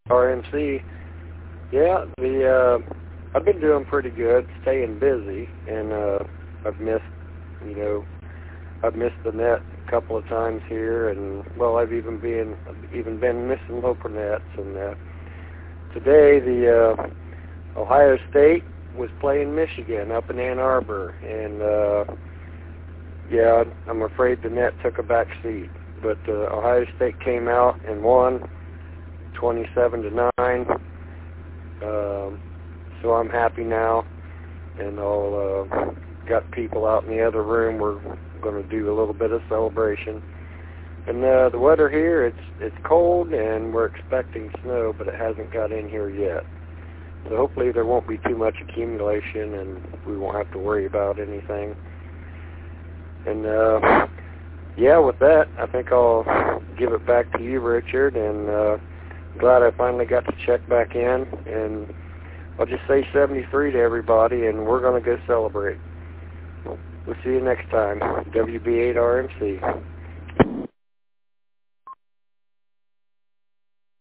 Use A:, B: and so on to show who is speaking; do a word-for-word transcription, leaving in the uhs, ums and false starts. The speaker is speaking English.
A: R M C. Yeah, the uh, I've been doing pretty good, staying busy, and uh, I've missed, you know, I've missed the net a couple of times here, and well, I've even been even been missing local nets. And uh, today, the uh, Ohio State was playing Michigan up in Ann Arbor, and uh, yeah, I'm afraid the net took a back seat. But uh, Ohio State came out and won, twenty-seven to nine. Um, so I'm happy now, and I'll uh, got people out in the other room. We're going to do a little bit of celebration. And uh, the weather here, it's it's cold, and we're expecting snow, but it hasn't got in here yet. So hopefully there won't be too much accumulation, and we won't have to worry about anything. And uh, yeah, with that, I think I'll give it back to you, Richard, and uh, glad I finally got to check back in. And I'll just say seventy-three to everybody, and we're going to go celebrate. We'll see you next time. W B eight R M C.